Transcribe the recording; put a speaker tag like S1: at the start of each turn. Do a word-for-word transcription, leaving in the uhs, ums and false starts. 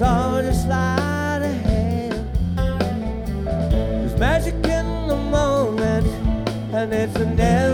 S1: all just sleight of hand. There's magic in the moment, and it's a never